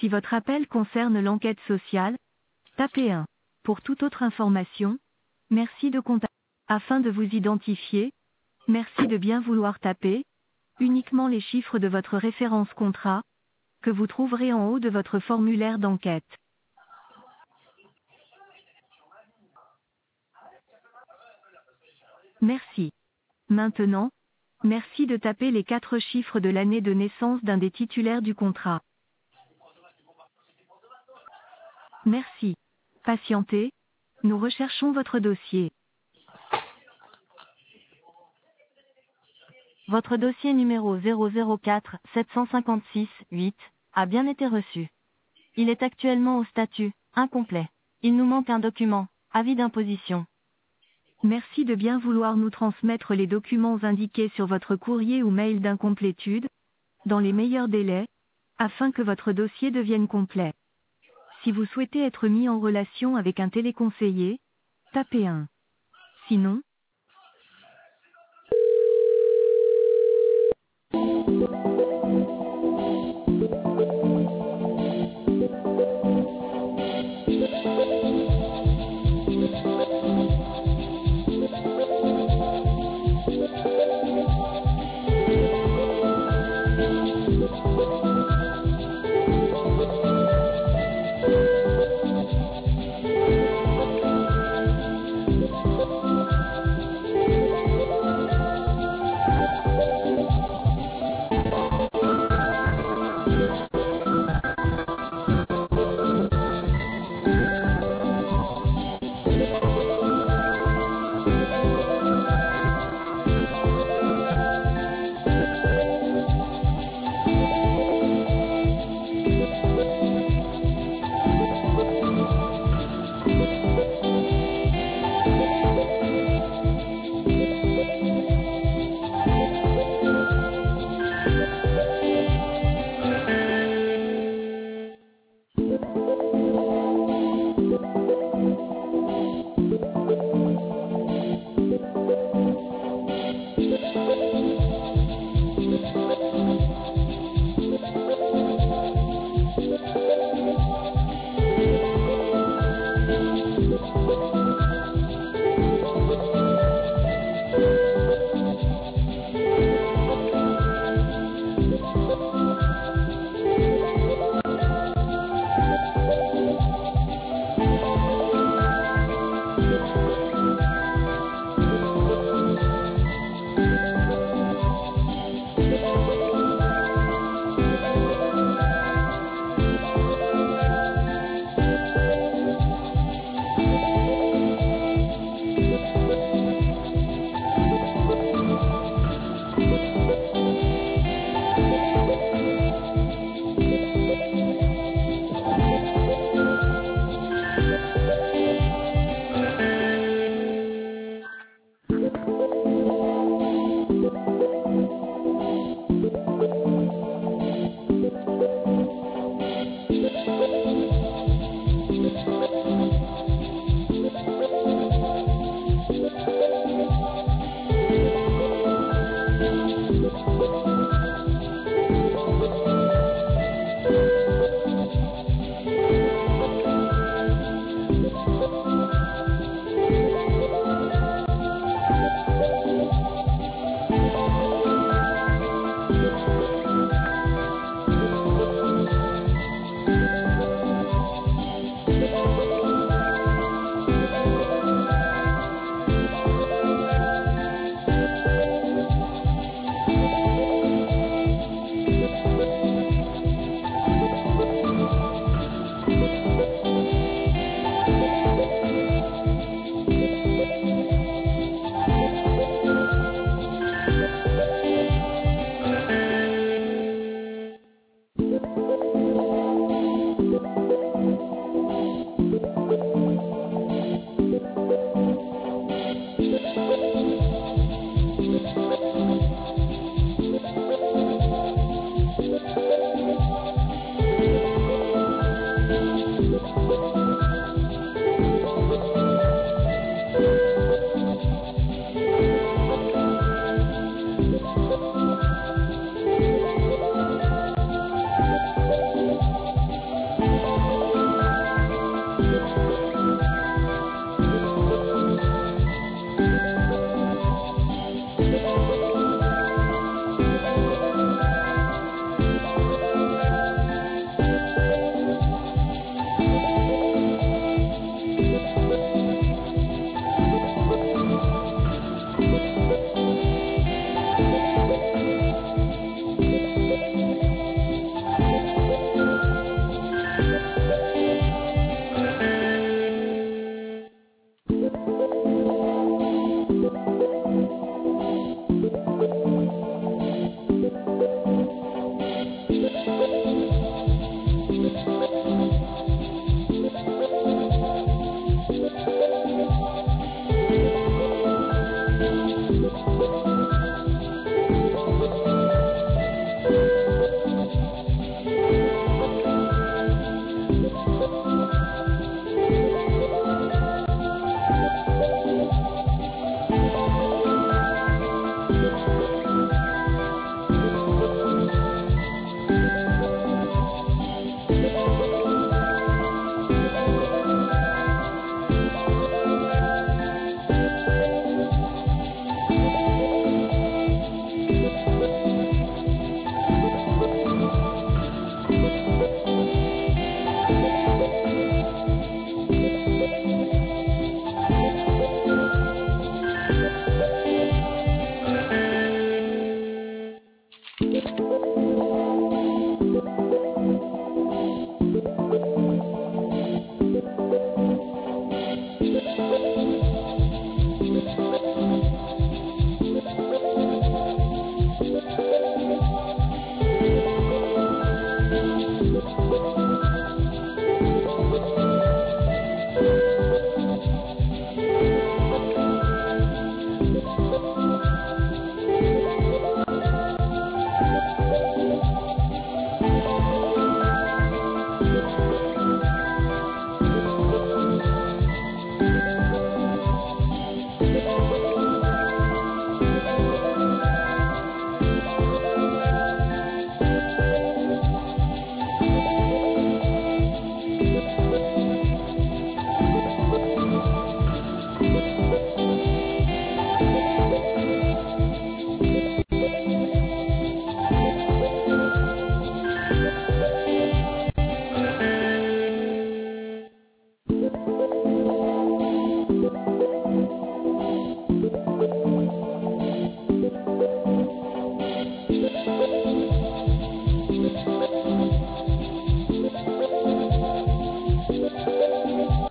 Si votre appel concerne l'enquête sociale, tapez 1. Pour toute autre information, merci de contacter. Afin de vous identifier, merci de bien vouloir taper uniquement les chiffres de votre référence contrat, que vous trouverez en haut de votre formulaire d'enquête. Merci. Maintenant, merci de taper les 4 chiffres de l'année de naissance d'un des titulaires du contrat. Merci. Patientez, nous recherchons votre dossier. Votre dossier numéro 004 756 8 a bien été reçu. Il est actuellement au statut incomplet. Il nous manque un document, avis d'imposition. Merci de bien vouloir nous transmettre les documents indiqués sur votre courrier ou mail d'incomplétude, dans les meilleurs délais, afin que votre dossier devienne complet. Si vous souhaitez être mis en relation avec un téléconseiller, tapez 1. Sinon,